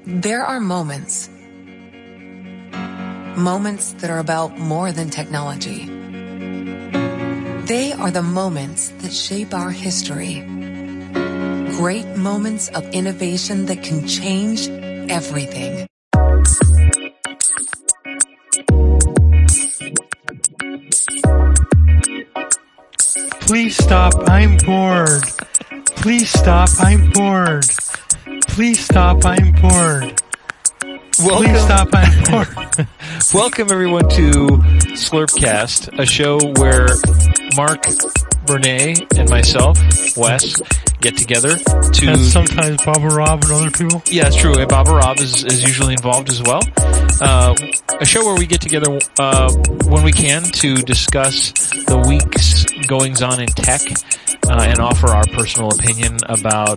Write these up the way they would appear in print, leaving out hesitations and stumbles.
There are moments that are about more than technology. They are the moments that shape our history. Great moments of innovation that can change everything. Please stop, I'm bored. Please stop, I'm bored. Please stop, I'm bored. Please stop, I'm bored. Welcome everyone to Slurpcast, a show where Mark, Bernays, and myself, Wes, get together to... And sometimes Baba Rob and other people. Yeah, it's true. And Baba Rob is usually involved as well. A show where we get together when we can to discuss the week's goings-on in tech and offer our personal opinion about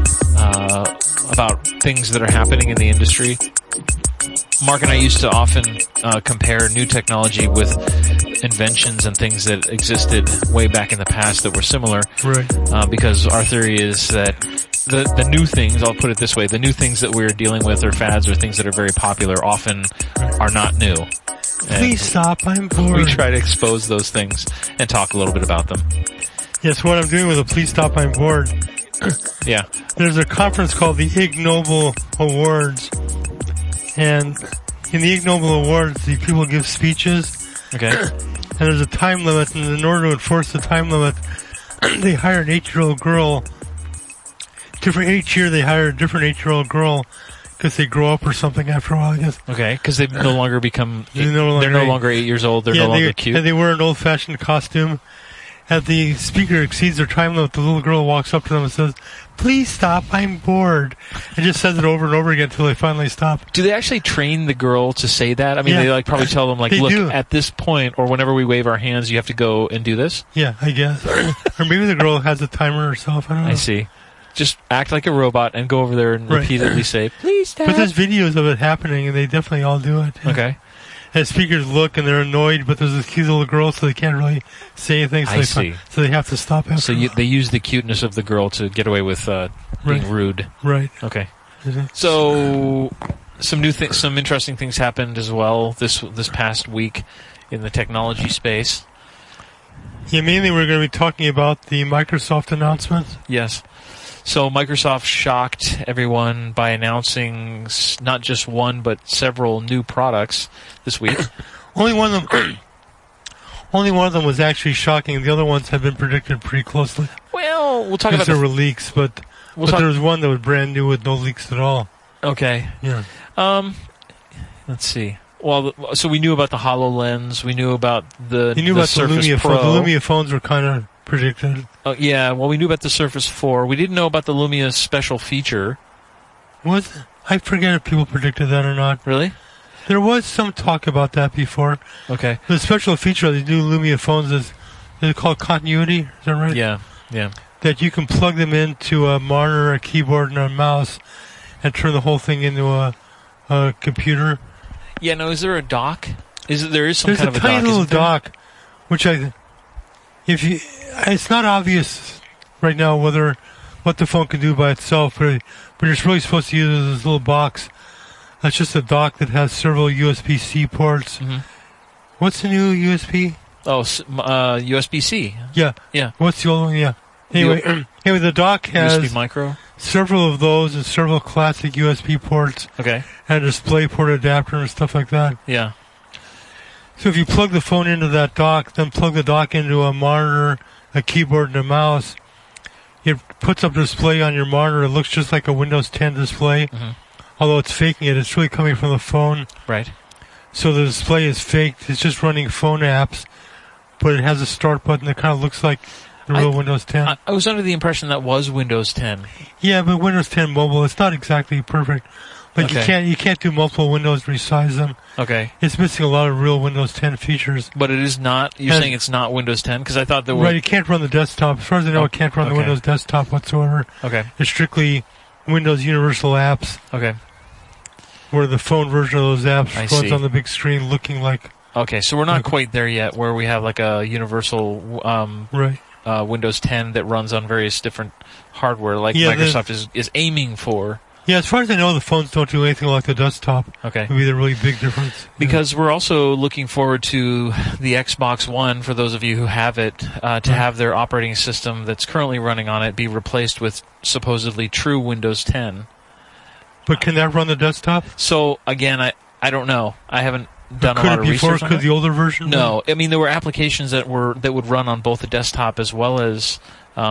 things that are happening in the industry. Mark and I used to often compare new technology with inventions and things that existed way back in the past that were similar. Right. Because our theory is that the new things, I'll put it this way, the new things that we're dealing with or fads or things that are very popular often are not new. Please stop, I'm bored. We try to expose those things and talk a little bit about them. Yes, what I'm doing with the Please Stop, I'm Bored. Yeah. There's a conference called the Ig Nobel Awards. And in the Ig Nobel Awards, the people give speeches. Okay. And there's a time limit, and in order to enforce the time limit, they hire an 8-year-old girl. Each year they hire a different 8-year-old girl because they grow up or something after a while, I guess. Okay, because they no longer become... They're no longer 8 years old. They're no longer cute. And they wear an old-fashioned costume. As the speaker exceeds their time limit, the little girl walks up to them and says, "Please stop, I'm bored." And just says it over and over again until they finally stop. Do they actually train the girl to say that? I mean, they probably tell them, look, at this point, or whenever we wave our hands, you have to go and do this? Yeah, I guess. Or maybe the girl has a timer herself, I don't know. I see. Just act like a robot and go over there and repeatedly say, "Please stop." But there's videos of it happening, and they definitely all do it. Yeah. Okay. And speakers look and they're annoyed, but there's this cute little girl, so they can't really say anything. So so they have to stop after. So they use the cuteness of the girl to get away with being rude. Right. Okay. Mm-hmm. So some interesting things happened as well this past week in the technology space. Yeah, mainly we're going to be talking about the Microsoft announcement. Yes. So Microsoft shocked everyone by announcing not just one but several new products this week. Only one of them was actually shocking. The other ones have been predicted pretty closely. Well, we'll talk about there were leaks, but there was one that was brand new with no leaks at all. Okay. Yeah. Let's see. Well, so we knew about the HoloLens. We knew about the Surface Lumia Pro. The Lumia phones were kind of predicted. Oh, yeah. Well, we knew about the Surface 4. We didn't know about the Lumia special feature. I forget if people predicted that or not. Really? There was some talk about that before. Okay. The special feature of these new Lumia phones is called continuity. Is that right? Yeah. Yeah. That you can plug them into a monitor, a keyboard, and a mouse, and turn the whole thing into a computer. Yeah. No. Is there a dock? There's some kind of a dock? There's a tiny little dock, which it's not obvious right now what the phone can do by itself, but you're really supposed to use this little box. That's just a dock that has several USB-C ports. Mm-hmm. What's the new USB? Oh, USB-C. Yeah. Yeah. What's the old one? Yeah. Anyway, the dock has USB micro. Several of those and several classic USB ports. Okay. And a display port adapter and stuff like that. Yeah. So if you plug the phone into that dock, then plug the dock into a monitor, a keyboard, and a mouse, it puts up a display on your monitor. It looks just like a Windows 10 display. Mm-hmm. Although it's faking it. It's really coming from the phone. Right. So the display is faked. It's just running phone apps, but it has a start button that kind of looks like the real Windows 10. I was under the impression that was Windows 10. Yeah, but Windows 10 mobile, it's not exactly perfect. Like you can't do multiple windows, resize them. Okay. It's missing a lot of real Windows 10 features. But it is not, you're saying it's not Windows 10? Because I thought there were... Right, it can't run the desktop. As far as I know, it can't run the Windows desktop whatsoever. Okay. It's strictly Windows Universal Apps. Okay. Where the phone version of those apps runs on the big screen looking like... Okay, so we're not quite there yet, where we have like a universal Windows 10 that runs on various different hardware, like Microsoft is aiming for. Yeah, as far as I know, the phones don't do anything like the desktop. Okay. Would be the really big difference. Because we're also looking forward to the Xbox One, for those of you who have it, to have their operating system that's currently running on it be replaced with supposedly true Windows 10. But can that run the desktop? So, again, I don't know. I haven't done a lot of research on it. Could it be could the older version? No. I mean, there were applications that would run on both the desktop as well as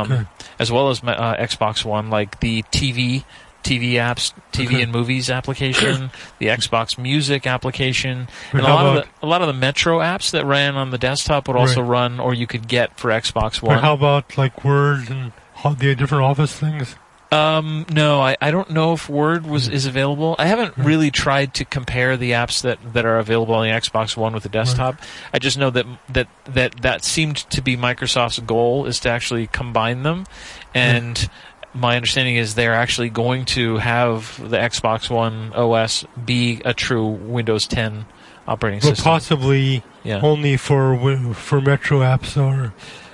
Xbox One, like the TV apps, TV and movies application, the Xbox Music application, and a lot of the Metro apps that ran on the desktop would also run, or you could get for Xbox One. But how about like Word and the different Office things? No, I don't know if Word is available. I haven't really tried to compare the apps that are available on the Xbox One with the desktop. I just know that seemed to be Microsoft's goal, is to actually combine them, and my understanding is they're actually going to have the Xbox One OS be a true Windows 10 operating system. But possibly only for Metro apps, or...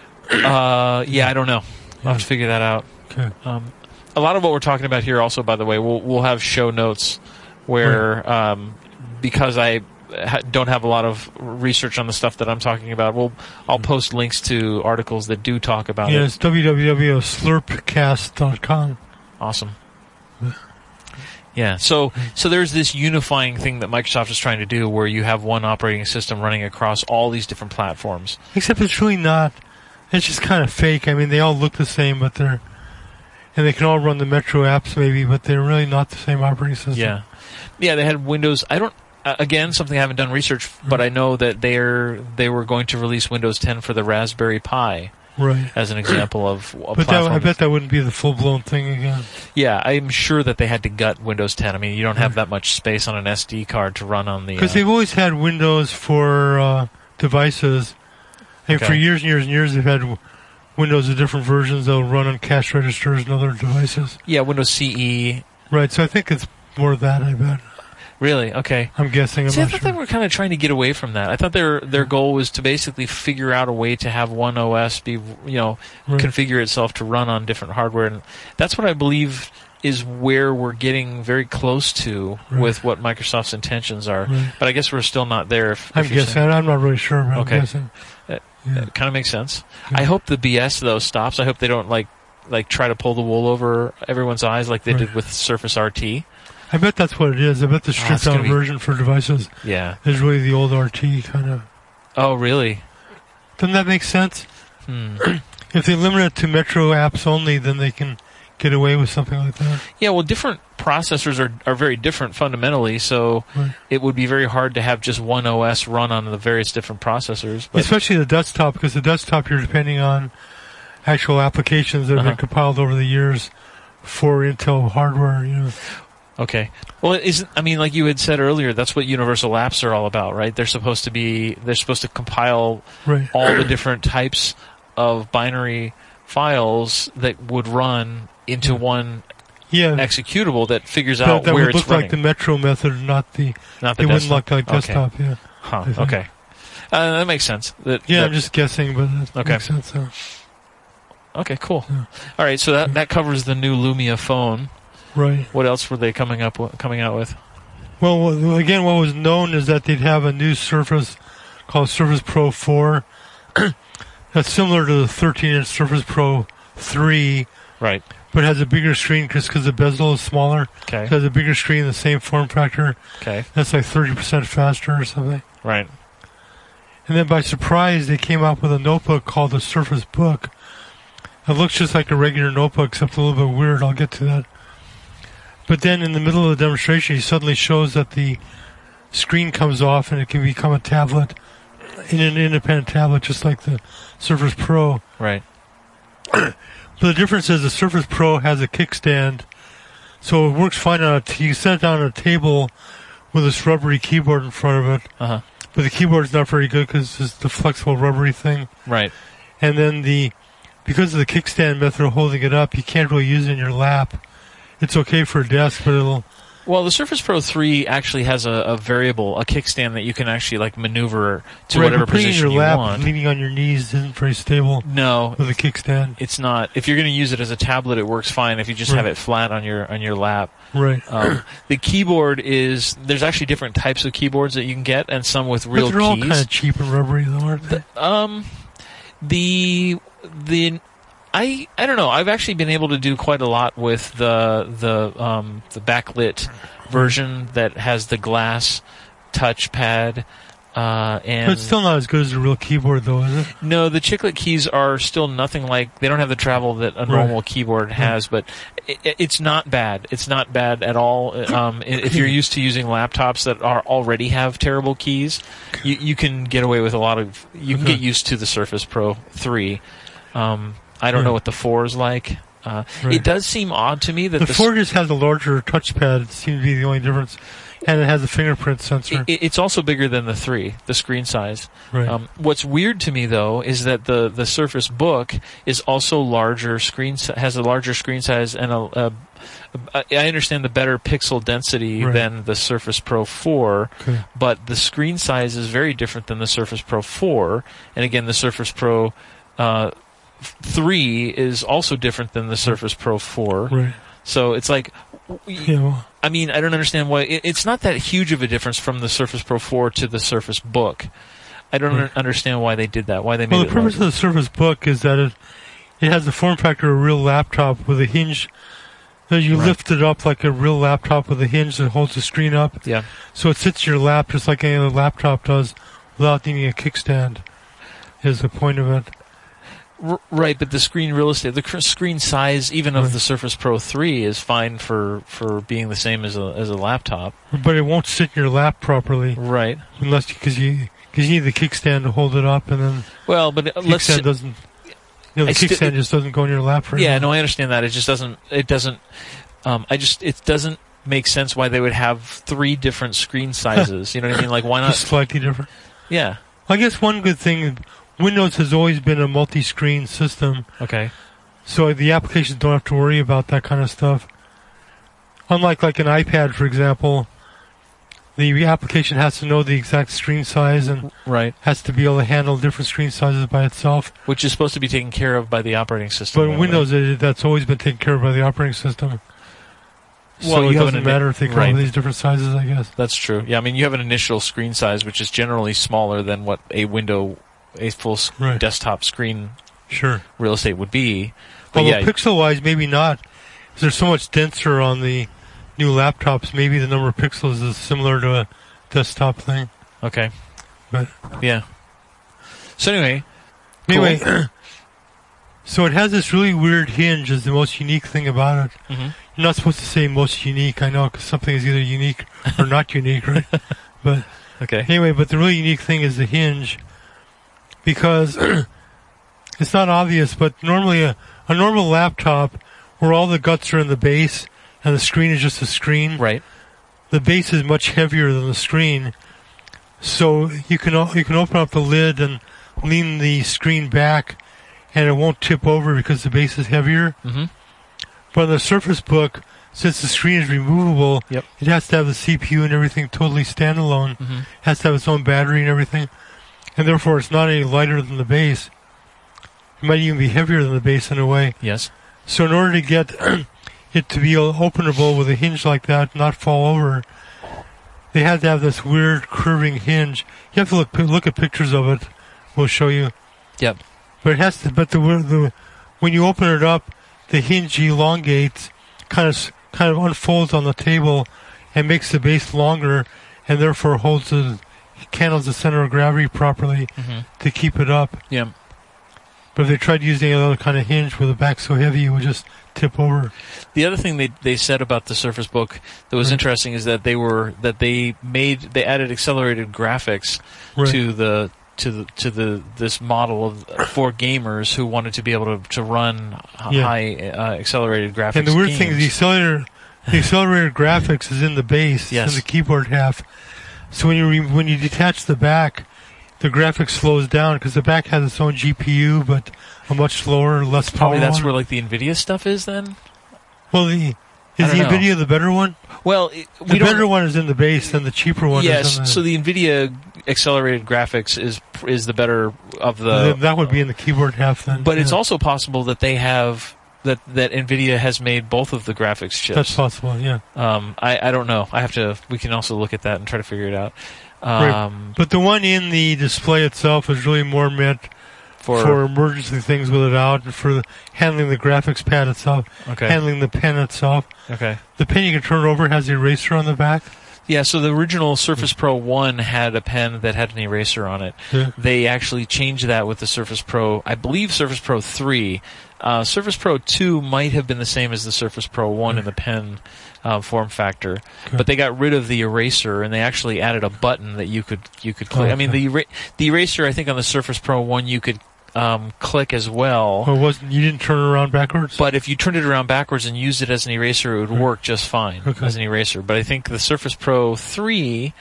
I don't know. I'll have to figure that out. Okay. A lot of what we're talking about here also, by the way, we'll have show notes where, because I don't have a lot of research on the stuff that I'm talking about, I'll post links to articles that do talk about it. It's www.slurpcast.com. Awesome. Yeah, so there's this unifying thing that Microsoft is trying to do, where you have one operating system running across all these different platforms. Except it's really not. It's just kind of fake. I mean, they all look the same, but and they can all run the Metro apps maybe, but they're really not the same operating system. Yeah, they had Windows. Again, something I haven't done research, but I know that they were going to release Windows 10 for the Raspberry Pi, as an example of a platform. I bet that wouldn't be the full-blown thing again. Yeah, I'm sure that they had to gut Windows 10. I mean, you don't have that much space on an SD card to run on the... Because they've always had Windows for devices. And for years and years and years, they've had Windows of different versions that will run on cash registers and other devices. Yeah, Windows CE. Right, so I think it's more of that, I bet. Really? Okay. I'm guessing. I thought they were kind of trying to get away from that. I thought their goal was to basically figure out a way to have one OS be, configure itself to run on different hardware, and that's what I believe is where we're getting very close to with what Microsoft's intentions are. Right. But I guess we're still not there. I'm guessing. I'm not really sure. But okay. I'm guessing. That kind of makes sense. Yeah. I hope the BS though stops. I hope they don't like try to pull the wool over everyone's eyes like they did with Surface RT. I bet that's what it is. I bet the stripped down version for devices is really the old RT kind of. Oh, really? Doesn't that make sense? If they limit it to Metro apps only, then they can get away with something like that. Yeah, well, different processors are very different fundamentally, so it would be very hard to have just one OS run on the various different processors. But especially the desktop, because the desktop you're depending on actual applications that have been compiled over the years for Intel hardware, Okay. Well, like you had said earlier, that's what universal apps are all about, right? They're supposed to compile all the different types of binary files that would run into one executable that figures out where it's running. That would look like the Metro method, not the desktop. It wouldn't look like desktop, Okay. That makes sense. I'm just guessing, but that makes sense. Okay, cool. Yeah. All right, so that covers the new Lumia phone. Right. What else were they coming out with? Well, again, what was known is that they'd have a new Surface called Surface Pro 4. That's similar to the 13-inch Surface Pro 3. Right. But has a bigger screen because the bezel is smaller. Okay. It has a bigger screen, the same form factor. Okay. That's like 30% faster or something. Right. And then by surprise, they came out with a notebook called the Surface Book. It looks just like a regular notebook, except a little bit weird. I'll get to that. But then in the middle of the demonstration, he suddenly shows that the screen comes off and it can become a tablet, in an independent tablet, just like the Surface Pro. Right. But the difference is the Surface Pro has a kickstand, so it works fine on you set it down on a table with this rubbery keyboard in front of it. Uh-huh. But the keyboard's not very good because it's the flexible rubbery thing. Right. And then because of the kickstand method of holding it up, you can't really use it in your lap. It's okay for a desk, but Well, the Surface Pro 3 actually has a variable, a kickstand that you can actually like maneuver to whatever position you want. Leaning on your knees isn't very stable. No, with a kickstand, it's not. If you're going to use it as a tablet, it works fine. If you just have it flat on your lap, right. The keyboard there's actually different types of keyboards that you can get, and some with real but they're all keys. kind of cheap and rubbery, though, aren't they? I don't know. I've actually been able to do quite a lot with the backlit version that has the glass touchpad. But it's still not as good as a real keyboard, though, is it? No, the chiclet keys are still nothing like. They don't have the travel that a normal keyboard has, but it's not bad. It's not bad at all. If you're used to using laptops that already have terrible keys, you can get away with a lot of. You can get used to the Surface Pro 3. I don't know what the 4 is like. It does seem odd to me that the 4 just has a larger touchpad. It seems to be the only difference. And it has a fingerprint sensor. It's also bigger than the 3, the screen size. Right. What's weird to me, though, is that the Surface Book is also larger has a larger screen size and I understand the better pixel density than the Surface Pro 4, but the screen size is very different than the Surface Pro 4. And again, the Surface Pro 3 is also different than the Surface Pro 4. Right. So it's like, I mean, I don't understand why. It's not that huge of a difference from the Surface Pro 4 to the Surface Book. I don't understand why they did that, why they made it. Well, the purpose of the Surface Book is that it has the form factor of a real laptop with a hinge. You lift it up like a real laptop with a hinge that holds the screen up. Yeah. So it sits in your lap just like any other laptop does without needing a kickstand, is the point of it. Right, but the screen real estate, the screen size, even of the Surface Pro 3, is fine for being the same as a laptop. But it won't sit in your lap properly, right? Unless because you need the kickstand to hold it up, and then but kickstand doesn't. The kickstand just doesn't go in your lap for. Yeah, no, I understand that. It just doesn't. It doesn't. It doesn't make sense why they would have 3 different screen sizes. You know what I mean? Like, why not? Just slightly different. Yeah. I guess one good thing. Windows has always been a multi-screen system. Okay. So the applications don't have to worry about that kind of stuff. Unlike like an iPad, for example, the application has to know the exact screen size and has to be able to handle different screen sizes by itself. Which is supposed to be taken care of by the operating system. But in Windows, that's always been taken care of by the operating system. Well, so it doesn't matter if they come with these different sizes, I guess. That's true. Yeah, I mean, you have an initial screen size, which is generally smaller than what a full desktop screen real estate would be. But pixel-wise, maybe not. Because they're so much denser on the new laptops. Maybe the number of pixels is similar to a desktop thing. Okay. But yeah. So anyway. So it has this really weird hinge is the most unique thing about it. Mm-hmm. You're not supposed to say most unique, I know, because something is either unique or not unique, right? But anyway, but the really unique thing is the hinge. Because it's not obvious, but normally a normal laptop where all the guts are in the base and the screen is just a screen. Right. The base is much heavier than the screen. So you can open up the lid and lean the screen back and it won't tip over because the base is heavier. Mm-hmm. But on the Surface Book, since the screen is removable, it has to have the CPU and everything totally standalone. Mm-hmm. It has to have its own battery and everything. And therefore, it's not any lighter than the base. It might even be heavier than the base in a way. Yes. So in order to get it to be openable with a hinge like that, not fall over, they had to have this weird curving hinge. You have to look at pictures of it. We'll show you. Yep. But it has to. But when you open it up, the hinge elongates, kind of unfolds on the table, and makes the base longer, and therefore handles the center of gravity properly to keep it up. Yeah. But if they tried using another kind of hinge with the back so heavy, it would just tip over. The other thing they said about the Surface Book that was interesting is that they added accelerated graphics to this model for gamers who wanted to be able to run high accelerated graphics. And the weird thing is the accelerated graphics is in the base, in the keyboard half. So when you detach the back, the graphics slows down because the back has its own GPU, but a much slower, less power. Probably that's where like the NVIDIA stuff is then. Well, Is the NVIDIA the better one? Well, the better one is in the base, and the cheaper one is in the... so the NVIDIA accelerated graphics is the better of the... That would be in the keyboard half then. But it's also possible that they have... That NVIDIA has made both of the graphics chips. That's possible, yeah. I don't know. We can also look at that and try to figure it out. Right. But the one in the display itself is really more meant for emergency things with it out, and for handling the graphics pad itself, handling the pen itself. Okay. The pen you can turn over has an eraser on the back. Yeah, so the original Surface Pro 1 had a pen that had an eraser on it. Yeah. They actually changed that with the Surface Pro, I believe Surface Pro 3. Surface Pro 2 might have been the same as the Surface Pro 1 in the pen form factor, but they got rid of the eraser and they actually added a button that you could click. I mean, the eraser, I think on the Surface Pro 1 you could click as well. You didn't turn it around backwards? But if you turned it around backwards and used it as an eraser, it would work just fine as an eraser. But I think the Surface Pro 3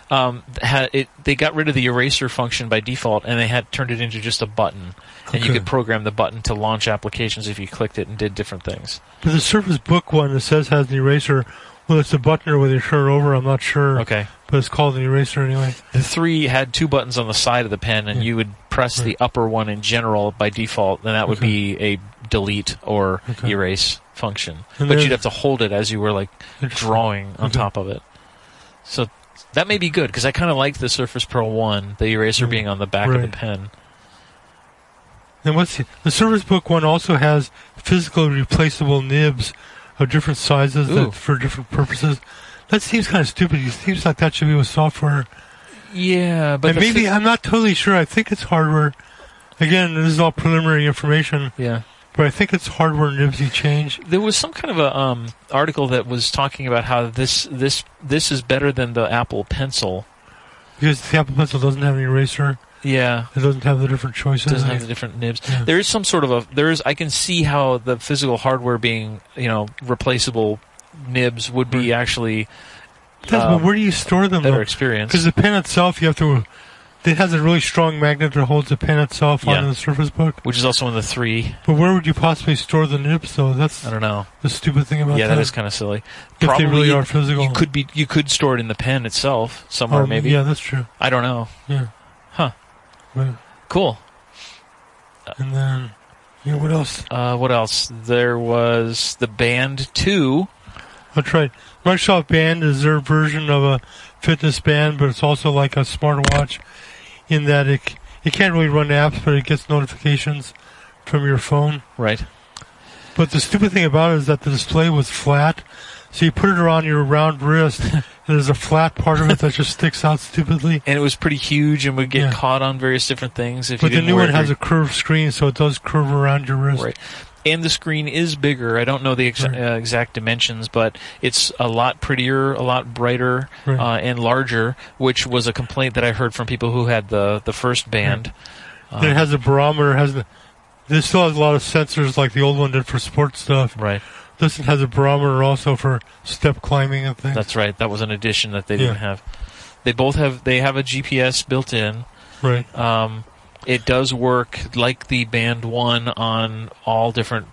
they got rid of the eraser function by default, and they had turned it into just a button. And you could program the button to launch applications if you clicked it and did different things. But the Surface Book one that says has an eraser, whether it's a button or whether you turn it over, I'm not sure. Okay. But it's called an eraser anyway. The 3 had 2 buttons on the side of the pen, and you would press the upper one in general by default, and that would be a delete or erase function. But you'd have to hold it as you were drawing on top of it. So that may be good, because I kind of liked the Surface Pro 1, the eraser being on the back of the pen. And the Surface Book 1 also has physical replaceable nibs of different sizes for different purposes. That seems kind of stupid. It seems like that should be with software. Yeah, but maybe I'm not totally sure. I think it's hardware. Again, this is all preliminary information. Yeah. But I think it's hardware nibs you change. There was some kind of a article that was talking about how this is better than the Apple Pencil. Because the Apple Pencil doesn't have an eraser. Yeah. It doesn't have the different choices. It doesn't have the different nibs. Yeah. There is some sort of I can see how the physical hardware being, replaceable nibs would be actually but where do you store them? Better experience. Because the pen itself, it has a really strong magnet that holds the pen itself onto the Surface Book. Which is also in the 3. But where would you possibly store the nibs, though? I don't know. The stupid thing about that. Yeah, that is kind of silly. If Probably they really are physical. You could store it in the pen itself somewhere, maybe. Yeah, that's true. I don't know. Yeah. Huh. But, cool. And then, what else? What else? There was the Band 2. That's right. Microsoft Band is their version of a fitness band, but it's also like a smartwatch in that it can't really run apps, but it gets notifications from your phone. Right. But the stupid thing about it is that the display was flat, so you put it around your round wrist, and there's a flat part of it that just sticks out stupidly. And it was pretty huge and would get caught on various different things. But the new one has a curved screen, so it does curve around your wrist. Right. And the screen is bigger. I don't know the exact dimensions, but it's a lot prettier, a lot brighter, and larger, which was a complaint that I heard from people who had the first Band. Right. It has a barometer. This still has a lot of sensors like the old one did for sports stuff. Right. This one has a barometer also for step climbing and things. That's right. That was an addition that they didn't have. They have a GPS built in. Right. It does work like the Band 1 on all different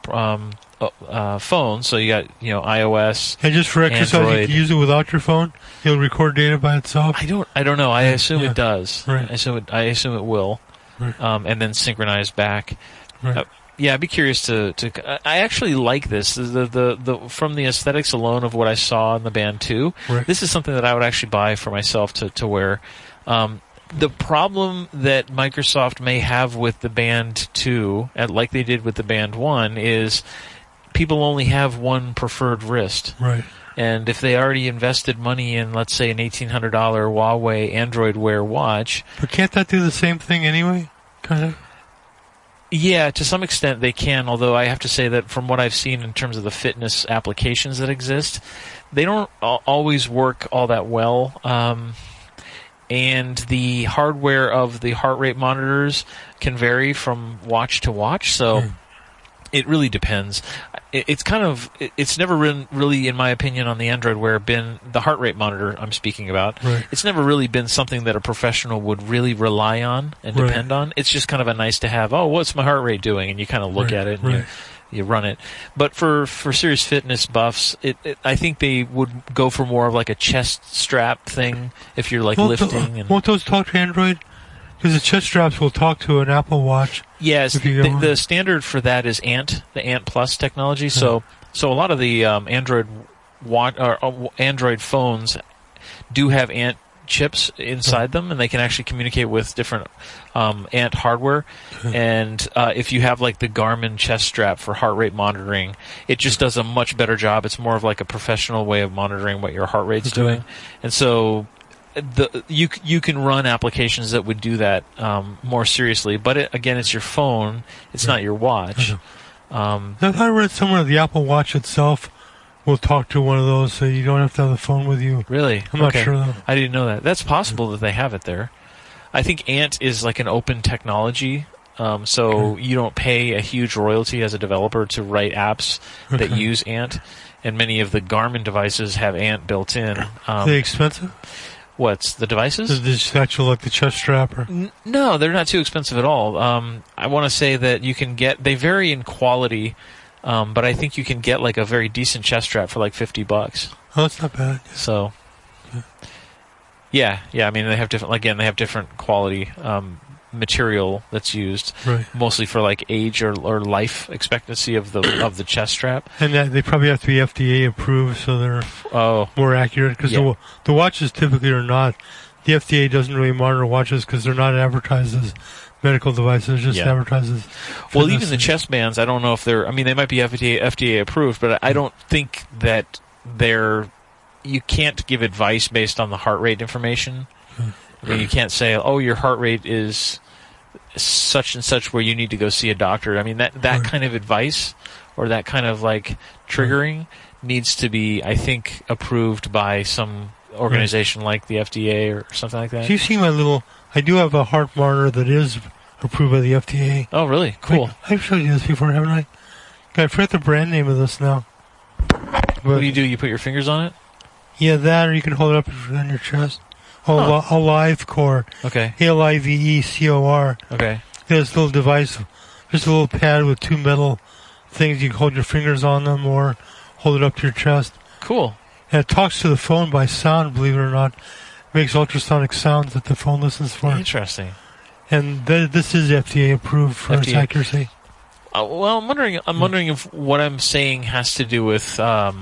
phones. So you got iOS, and just for exercise, Android. you can use it without your phone. It'll record data by itself. I don't know. I assume it does. Right. I assume it will, and then synchronize back. Right. I'd be curious to. I actually like this. The from the aesthetics alone of what I saw in the Band 2. Right. This is something that I would actually buy for myself to wear. The problem that Microsoft may have with the Band 2, like they did with the Band 1, is people only have one preferred wrist. Right. And if they already invested money in, let's say, an $1,800 Huawei Android Wear watch... But can't that do the same thing anyway? Kind of? Yeah, to some extent they can, although I have to say that from what I've seen in terms of the fitness applications that exist, they don't always work all that well. And the hardware of the heart rate monitors can vary from watch to watch, so it really depends. It's never really, in my opinion, on the Android Wear been the heart rate monitor I'm speaking about. Right. It's never really been something that a professional would really rely on and depend on. It's just kind of a nice to have. Oh, what's my heart rate doing? And you kind of look at it and you run it. But for serious fitness buffs, I think they would go for more of like a chest strap thing if you're like lifting. Won't those talk to Android? Because the chest straps will talk to an Apple Watch. Yes, the standard for that is Ant, the Ant Plus technology. So a lot of the Android phones do have Ant chips inside them, and they can actually communicate with different Ant hardware. And if you have like the Garmin chest strap for heart rate monitoring, it just does a much better job. It's more of like a professional way of monitoring what your heart rate's doing. And so you can run applications that would do that more seriously. But again, it's your phone. It's not your watch. I read somewhere the Apple Watch itself will talk to one of those, so you don't have to have the phone with you. Really? I'm not sure, though. I didn't know that. That's possible that they have it there. I think Ant is like an open technology, so you don't pay a huge royalty as a developer to write apps that use Ant, and many of the Garmin devices have Ant built in. Are they expensive? What's the devices? Is this actually like the chest strap? No, they're not too expensive at all. I want to say that you can get, they vary in quality, but I think you can get like a very decent chest strap for like $50. Oh, that's not bad. So, yeah. I mean, they have different quality material that's used, mostly for like age or life expectancy of the chest strap. And they probably have to be FDA approved, so they're more accurate. Because the watches typically are not. The FDA doesn't really monitor watches because they're not advertised as medical devices, just advertised as fitness. Well, even the chest bands, I don't know if they're. I mean, they might be FDA approved, but I don't think that they're. You can't give advice based on the heart rate information. I mean, you can't say, "Oh, your heart rate is such and such," where you need to go see a doctor. I mean, that kind of advice or that kind of like triggering needs to be, I think, approved by some organization like the FDA or something like that. Do you see my little? I do have a heart monitor that is approved by the FDA. Oh, really? Cool. I've showed you this before, haven't I? I forget the brand name of this now. But what do? You put your fingers on it? Yeah, that, or you can hold it up on your chest. AliveCor. Okay. ALIVECOR. Okay. This little device, just a little pad with two metal things. You can hold your fingers on them or hold it up to your chest. Cool. And it talks to the phone by sound, believe it or not. It makes ultrasonic sounds that the phone listens for. Interesting. And this is FDA approved for its accuracy. Well, I'm wondering if what I'm saying has to do with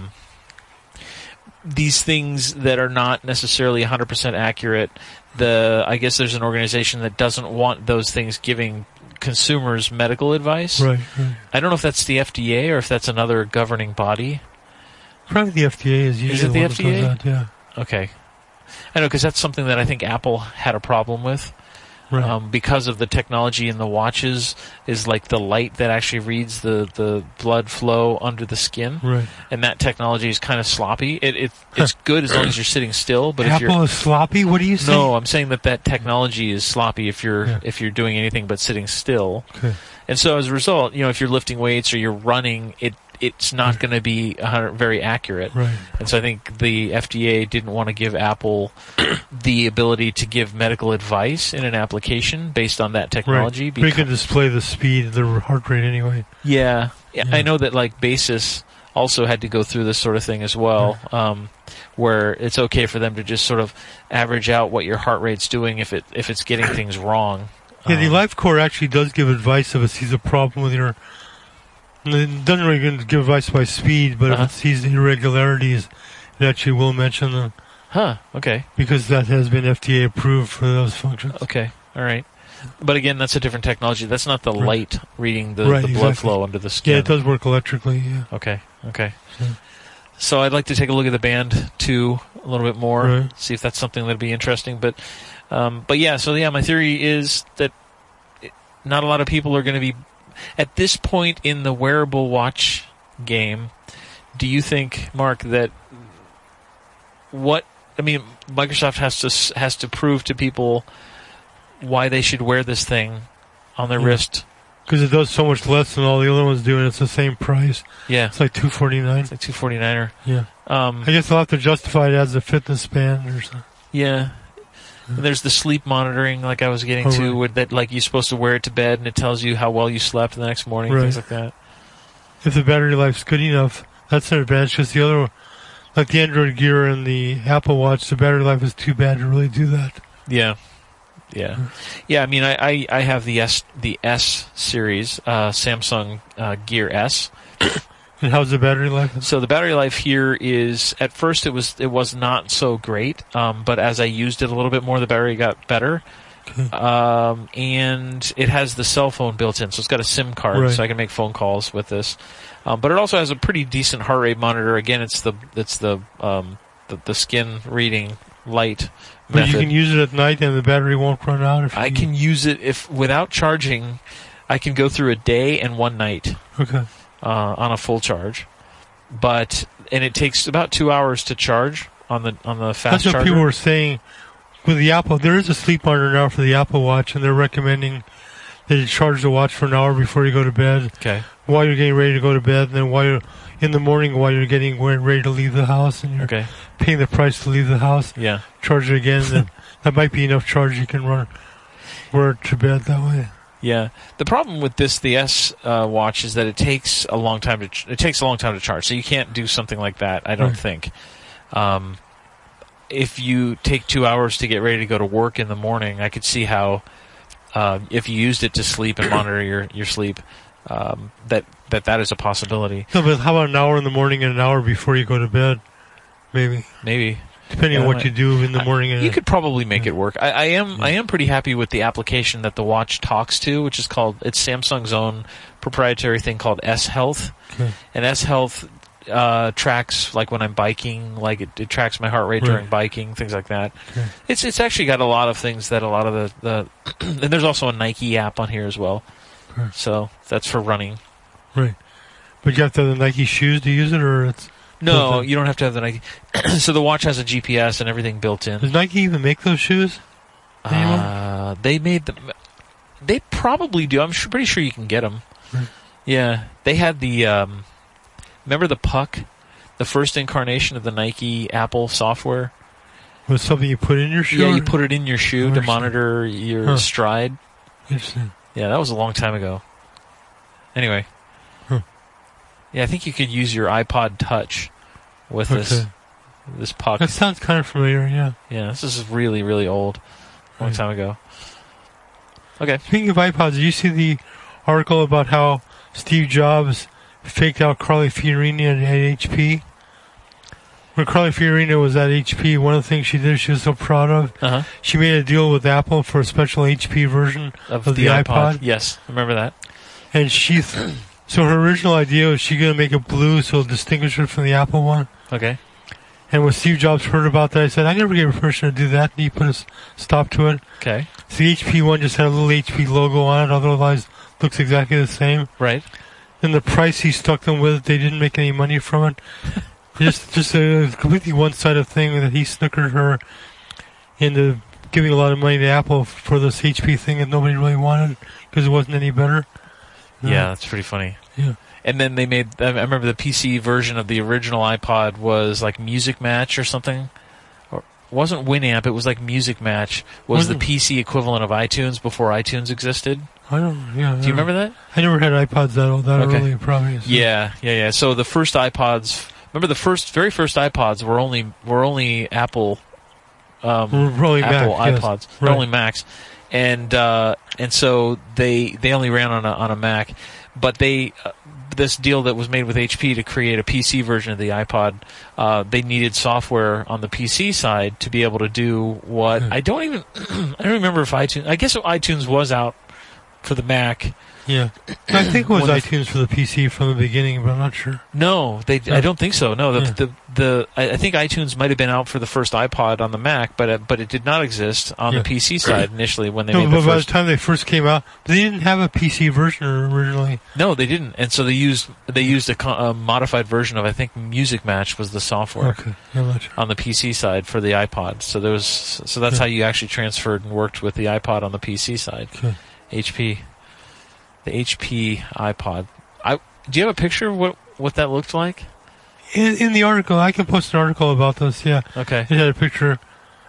these things that are not necessarily 100% accurate. I guess there's an organization that doesn't want those things giving consumers medical advice. Right. I don't know if that's the FDA or if that's another governing body. Probably the FDA is usually the one FDA? That does that, yeah. Okay. I know, because that's something that I think Apple had a problem with. Right. Because of the technology in the watches is like the light that actually reads the blood flow under the skin. Right. And that technology is kind of sloppy. It's good as long as you're sitting still, but Apple is sloppy? What do you say? No, I'm saying that technology is sloppy if you're doing anything but sitting still. Okay. And so as a result, if you're lifting weights or you're running, it's not going to be very accurate. Right. And so I think the FDA didn't want to give Apple the ability to give medical advice in an application based on that technology. Right. But you can display the speed, the heart rate anyway. Yeah. I know that like Basis also had to go through this sort of thing as well, where it's okay for them to just sort of average out what your heart rate's doing if it's getting things wrong. Yeah, the AliveCor actually does give advice if it sees a problem with your... It doesn't really give advice by speed, but if it sees irregularities, it actually will mention them. Okay. Because that has been FDA approved for those functions. Okay, all right. But again, that's a different technology. That's not the light reading the blood flow under the skin. Yeah, it does work electrically, yeah. Okay. So I'd like to take a look at the Band 2 a little bit more, see if that's something that'd be interesting. But my theory is that not a lot of people are going to be... At this point in the wearable watch game, do you think, Mark, that Microsoft has to prove to people why they should wear this thing on their wrist? Because it does so much less than all the other ones do, and it's the same price. Yeah. It's like $249. It's like $249. Yeah. I guess they'll have to justify it as a fitness band or something. Yeah. And there's the sleep monitoring, like I was getting to, where that like you're supposed to wear it to bed and it tells you how well you slept the next morning, things like that. if the battery life's good enough. That's an advantage because the other, like the Android Gear and the Apple Watch, the battery life is too bad to really do that. Yeah. I mean, I have the S series, Samsung Gear S. And how's the battery life? So the battery life here is, at first it was not so great, but as I used it a little bit more, the battery got better. Okay. And it has the cell phone built in, so it's got a SIM card, Right. so I can make phone calls with this. But it also has a pretty decent heart rate monitor. Again, it's the skin reading light But method. you can use it at night and the battery won't run out. If I can use it if without charging. I can go through a day and one night Okay. on a full charge, and it takes about 2 hours to charge on the fast That's what charger. people were saying with the Apple. There is a sleep monitor now for the Apple Watch, and they're recommending that you charge the watch for an hour before you go to bed, Okay. while you're getting ready to go to bed, and then while you're in the morning while you're getting ready to leave the house, and you're Okay. paying the price to leave the house. Yeah. Charge it again, then that might be enough charge you can wear it to bed that way. Yeah. The problem with the S watch is that it takes a long time to charge. So you can't do something like that, I don't think. If you take 2 hours to get ready to go to work in the morning, I could see how if you used it to sleep and monitor your sleep, that is a possibility. No, but how about an hour in the morning and an hour before you go to bed? Maybe. Depending on what you do in the morning. You could probably make it work. I am pretty happy with the application that the watch talks to, which is it's Samsung's own proprietary thing called S Health. Okay. And S Health tracks, like when I'm biking, like it tracks my heart rate during biking, things like that. Okay. It's actually got a lot of things that a lot of the and there's also a Nike app on here as well. Okay. So that's for running. Right. But you have to have the Nike shoes to use it, or it's... No, you don't have to have the Nike. So the watch has a GPS and everything built in. Does Nike even make those shoes? They made them. They probably do. I'm pretty sure you can get them. Right. Yeah, they had the. Remember the Puck, the first incarnation of the Nike Apple software. Was something you put in your shoe? Yeah, you put it in your shoe to monitor your stride. Interesting. Yeah, that was a long time ago. Anyway. Yeah, I think you could use your iPod Touch with this Puck. That sounds kind of familiar, yeah. Yeah, this is really, really old. Long time ago. Okay. Speaking of iPods, did you see the article about how Steve Jobs faked out Carly Fiorina at HP? When Carly Fiorina was at HP, one of the things she did she was so proud of, she made a deal with Apple for a special HP version of the iPod. Yes, I remember that. And so her original idea was she's going to make it blue so it'll distinguish it from the Apple one. Okay. And when Steve Jobs heard about that, I said, I never gave her permission to do that, and he put a stop to it. Okay. So the HP one just had a little HP logo on it, otherwise looks exactly the same. Right. And the price he stuck them with, they didn't make any money from it. just a completely one-sided thing that he snookered her into giving a lot of money to Apple for this HP thing that nobody really wanted because it wasn't any better. Yeah, that's pretty funny. Yeah. And then they made, I remember the PC version of the original iPod was like Music Match or something. Or it wasn't Winamp, it was like Music Match was the PC equivalent of iTunes before iTunes existed. Do you remember that? I never had iPods that early, probably. So. Yeah. So the first iPods, remember the very first iPods were only Apple Rolling Apple Mac, iPods. yes. They're Right. only Macs. And so they only ran on a Mac, but this deal that was made with HP to create a PC version of the iPod, they needed software on the PC side to be able to do what I don't remember if iTunes. I guess iTunes was out for the Mac. Yeah, I think it was iTunes for the PC from the beginning, but I'm not sure. No, I don't think so. No, I think iTunes might have been out for the first iPod on the Mac, but it did not exist on the PC side initially when they made the first. But by the time they first came out, they didn't have a PC version originally. No, they didn't, and so they used a modified version of, I think, Music Match was the software on the PC side for the iPod. So that's how you actually transferred and worked with the iPod on the PC side. Okay. HP. The HP iPod. Do you have a picture of what that looked like? In the article, I can post an article about this. Yeah. Okay. It had a picture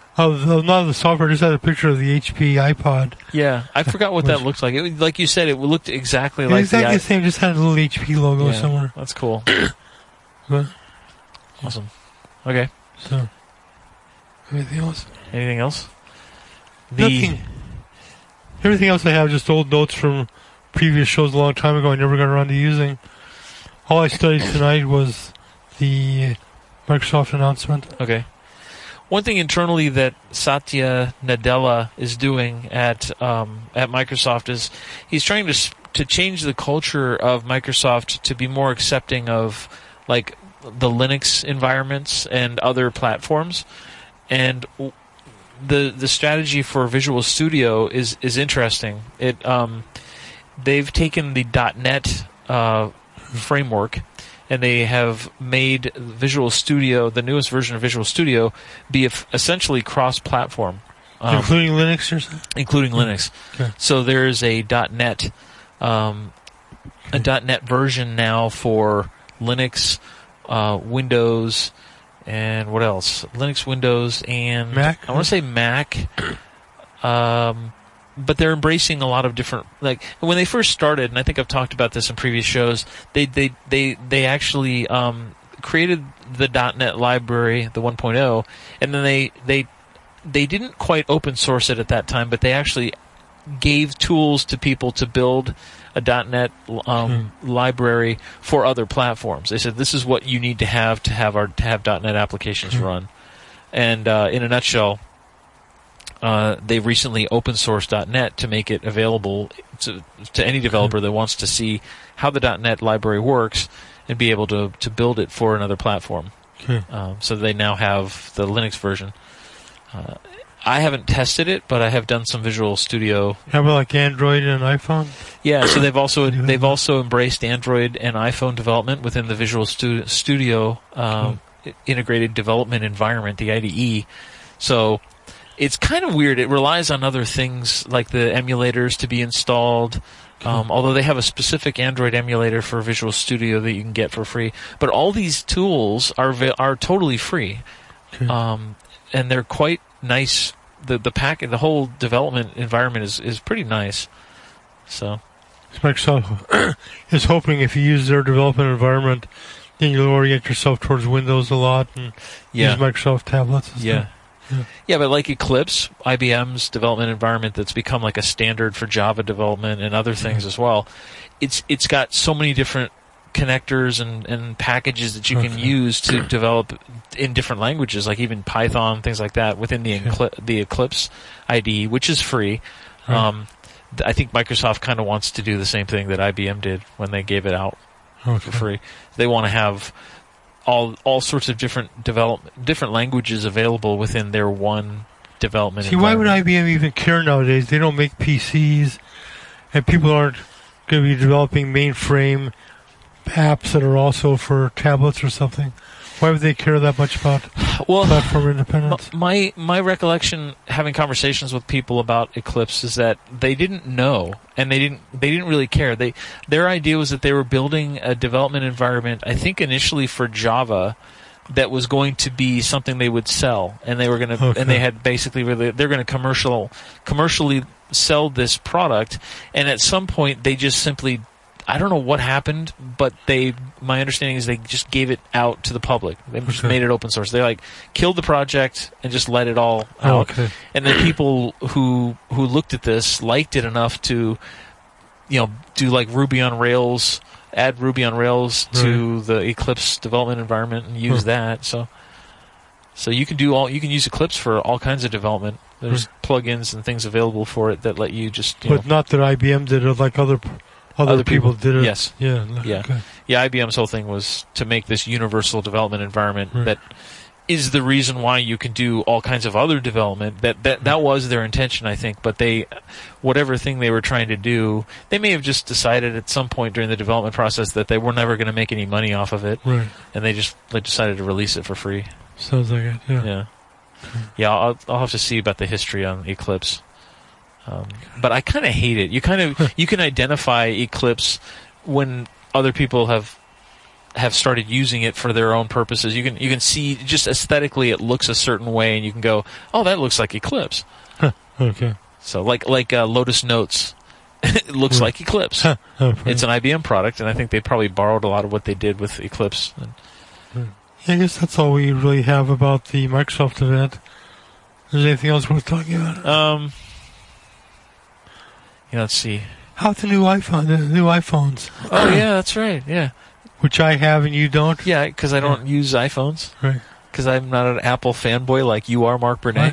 Not of the software, just had a picture of the HP iPod. Yeah, I forgot what that looked like. Like you said, it looked exactly like exactly the same, just had a little HP logo somewhere. That's cool. But, awesome. Okay. So, anything else? Anything else? Nothing. Everything else I have just old notes from previous shows a long time ago I never got around to using. All I studied tonight was the Microsoft announcement. Okay. One thing internally that Satya Nadella is doing at Microsoft is he's trying to change the culture of Microsoft to be more accepting of like the Linux environments and other platforms. And the strategy for Visual Studio is interesting. They've taken the .NET framework, and they have made Visual Studio, the newest version of Visual Studio, be essentially cross-platform. Including Linux or something? Including Linux. Okay. So there's a .NET version now for Linux, Windows, and what else? Linux, Windows, and Mac? I want to say Mac. But they're embracing a lot of different, like when they first started, and I think I've talked about this in previous shows. They actually created the .NET library, the 1.0, and then they didn't quite open source it at that time, but they actually gave tools to people to build a .NET library for other platforms. They said this is what you need to have .NET applications run, and in a nutshell. They recently open sourced .NET to make it available to any developer that wants to see how the .NET library works and be able to build it for another platform. So they now have the Linux version. I haven't tested it, but I have done some Visual Studio. How about like Android and iPhone? Yeah, so they've also embraced Android and iPhone development within the Visual Studio integrated development environment, the IDE. So it's kind of weird. It relies on other things like the emulators to be installed, although they have a specific Android emulator for Visual Studio that you can get for free. But all these tools are totally free, and they're quite nice. The whole development environment is pretty nice. So Microsoft is hoping if you use their development environment, then you'll orient yourself towards Windows a lot and use Microsoft tablets and stuff. Yeah, but like Eclipse, IBM's development environment that's become like a standard for Java development and other things as well. It's got so many different connectors and packages that you can use to develop in different languages, like even Python, things like that, within the Eclipse IDE, which is free. I think Microsoft kind of wants to do the same thing that IBM did when they gave it out for free. They want to have all sorts of different languages available within their one development environment. Why would IBM even care nowadays? They don't make PCs, and people aren't going to be developing mainframe apps that are also for tablets or something. Why would they care that much about platform independence? My recollection, having conversations with people about Eclipse, is that they didn't know, and they didn't really care. Their idea was that they were building a development environment, I think initially for Java, that was going to be something they would sell, and they were going to, and they had basically they're going to commercially sell this product, and at some point they just simply. I don't know what happened, but my understanding is they just gave it out to the public. They just made it open source. They killed the project and just let it all out. And then people who looked at this liked it enough to, do like Ruby on Rails, add Ruby on Rails to the Eclipse development environment and use that. So you can use Eclipse for all kinds of development. There's plugins and things available for it that let you just. But not that IBM did it like other people did it. Yes. Yeah. IBM's whole thing was to make this universal development environment that is the reason why you can do all kinds of other development. That was their intention, I think. But whatever thing they were trying to do, they may have just decided at some point during the development process that they were never going to make any money off of it, and they decided to release it for free. Sounds like it. Yeah. Yeah. I'll have to see about the history on Eclipse. But I kind of hate it. You can identify Eclipse when other people have have started using it for their own purposes. You can see just aesthetically it looks a certain way, and you can go, oh, that looks like Eclipse. Okay. So like Lotus Notes, it looks like Eclipse. It's an IBM product, and I think they probably borrowed a lot of what they did with Eclipse. Yeah, I guess that's all we really have about the Microsoft event. Is there anything else worth talking about? Let's see. How the new iPhones? Oh yeah, that's right. Yeah. Which I have and you don't. Yeah, because I don't use iPhones. Right. Because I'm not an Apple fanboy like you are, Mark Burnett.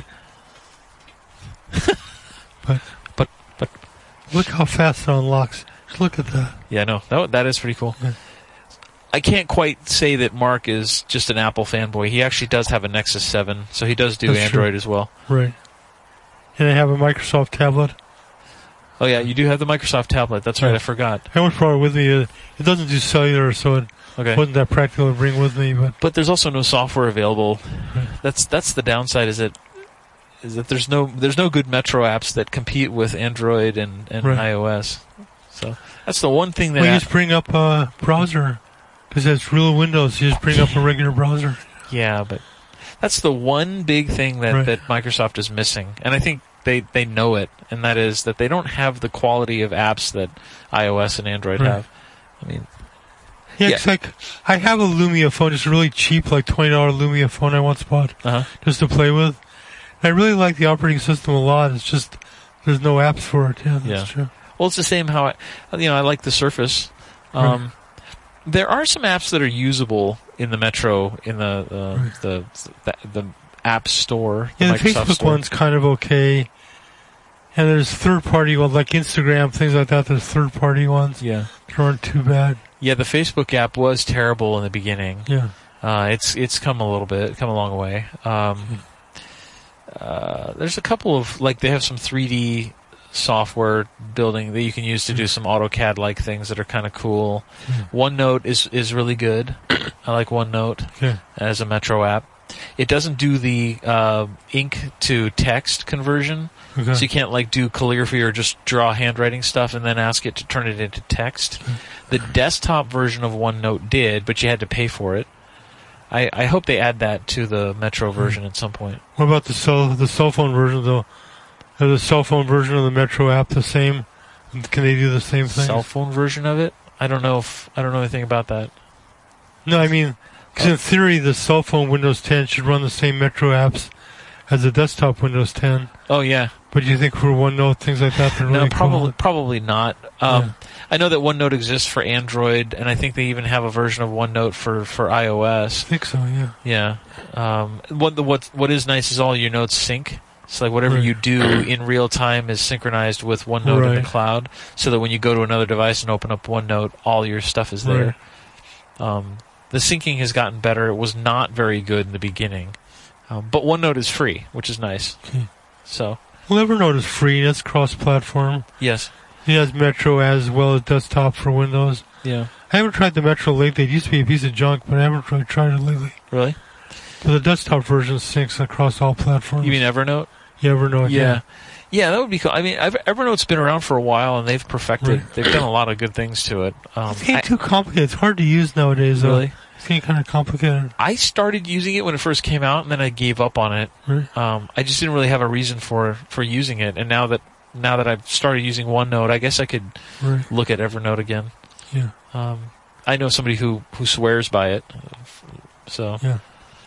But look how fast it unlocks. Just look at that. Yeah, no, that is pretty cool. Yeah. I can't quite say that Mark is just an Apple fanboy. He actually does have a Nexus 7, so he does do That's Android true. as well. Right. And I have a Microsoft tablet. Oh yeah, you do have the Microsoft tablet. That's right, I forgot. I almost brought it with me. It doesn't do cellular, so it wasn't that practical to bring with me. But there's also no software available. Right. That's the downside. Is that there's no good Metro apps that compete with Android and iOS. So that's the one thing that. Well, you just bring up a browser because it's real Windows. You just bring up a regular browser. Yeah, but that's the one big thing that Microsoft is missing, and I think they know it, and that is that they don't have the quality of apps that iOS and Android have. I mean, it's like I have a Lumia phone, just a really cheap, like $20 Lumia phone I once bought just to play with. And I really like the operating system a lot. It's just there's no apps for it. Yeah, that's true. Well, it's the same how I like the Surface. There are some apps that are usable in the Metro in the App Store. Yeah, the Microsoft Facebook Store. one's kind of okay. And there's third-party ones like Instagram, things like that. There's third-party ones. Yeah, that aren't too bad. Yeah, the Facebook app was terrible in the beginning. Yeah, it's come a long way. There's a couple of they have some 3D software building that you can use to do some AutoCAD like things that are kind of cool. OneNote is really good. I like OneNote as a Metro app. It doesn't do the ink to text conversion, so you can't do calligraphy or just draw handwriting stuff and then ask it to turn it into text. The desktop version of OneNote did, but you had to pay for it. I hope they add that to the Metro version at some point. What about the cell phone version though? Is the cell phone version of the Metro app the same? Can they do the same thing? Cell phone version of it? I don't know anything about that. No, I mean, because in theory, the cell phone Windows 10 should run the same Metro apps as the desktop Windows 10. Oh yeah. But do you think for OneNote, things like that, they're really cool? Probably not. I know that OneNote exists for Android, and I think they even have a version of OneNote for iOS. I think so, yeah. Yeah. What is nice is all your notes sync. So whatever you do in real time is synchronized with OneNote in the cloud, so that when you go to another device and open up OneNote, all your stuff is there. The syncing has gotten better. It was not very good in the beginning, but OneNote is free, which is nice. So. Well, Evernote is free. That's cross-platform. Yes. It has Metro as well as desktop for Windows. Yeah. I haven't tried the Metro lately. It used to be a piece of junk, but I haven't really tried it lately. Really? But the desktop version syncs across all platforms. You mean Evernote? Yeah, Evernote. Yeah, that would be cool. I mean, Evernote's been around for a while, and they've perfected. They've done a lot of good things to it. It's getting too complicated. It's hard to use nowadays. Really? It's getting kind of complicated. I started using it when it first came out, and then I gave up on it. I just didn't really have a reason for using it, and now that I've started using OneNote, I guess I could look at Evernote again. Yeah. I know somebody who swears by it. So. Yeah.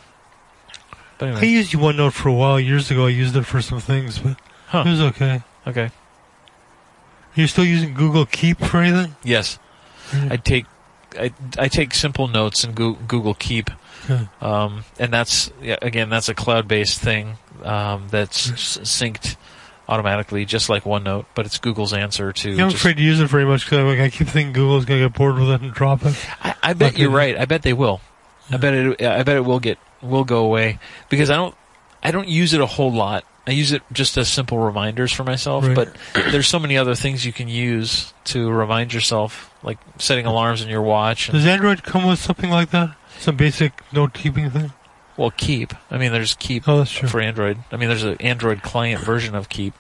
But anyway. I used OneNote for a while. Years ago, I used it for some things, but it was okay. Okay. Are you still using Google Keep for anything? Yes. I take simple notes in Google Keep, and that's a cloud-based thing that's synced automatically, just like OneNote, but it's Google's answer to. I'm afraid to use it very much because I keep thinking Google's going to get bored with it and drop it. I bet you're right. I bet they will. I bet it will go away because I don't use it a whole lot. I use it just as simple reminders for myself, but there's so many other things you can use to remind yourself, like setting alarms in your watch. Does Android come with something like that? Some basic note-keeping thing? Well, Keep. I mean, there's Keep for Android. I mean, there's an Android client version of Keep.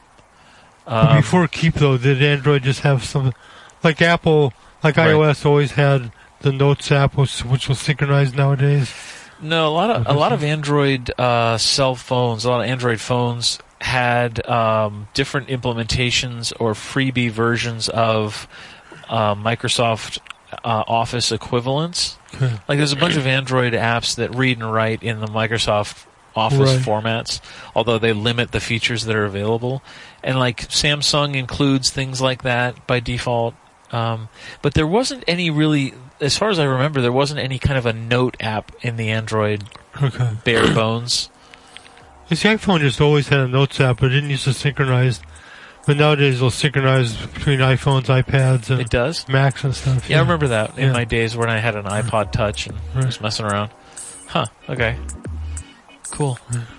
Before Keep, though, did Android just have something like Apple, like iOS always had the Notes app, which will synchronize nowadays? No, a lot of Android cell phones, a lot of Android phones had different implementations or freebie versions of Microsoft Office equivalents. Okay. Like there's a bunch of Android apps that read and write in the Microsoft Office formats, although they limit the features that are available. And like Samsung includes things like that by default. But there wasn't any really, as far as I remember, there wasn't any kind of a note app in the Android bare bones. The iPhone just always had a Notes app, but it didn't used to synchronize. But nowadays it'll synchronize between iPhones, iPads, and it does? Macs and stuff. Yeah, I remember that in my days when I had an iPod Touch and was messing around. Huh, okay. Cool.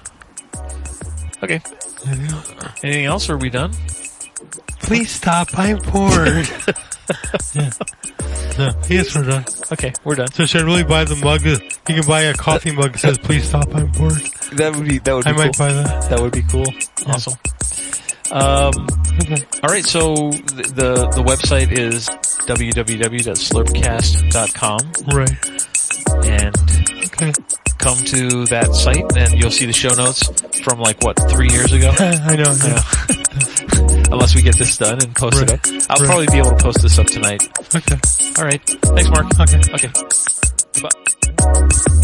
Okay. Anything else, or are we done? Please stop, I'm bored. No, yes, we're done. Okay, we're done. So should I really buy the mug? You can buy a coffee mug that says, please stop, I'm bored. That would be cool. I might buy that. That would be cool. Yeah. Awesome. Alright, so the website is www.slurpcast.com. Right. And come to that site and you'll see the show notes from 3 years ago? I know. Unless we get this done and post it up. I'll probably be able to post this up tonight. Okay. Alright. Thanks, Mark. Okay. Goodbye.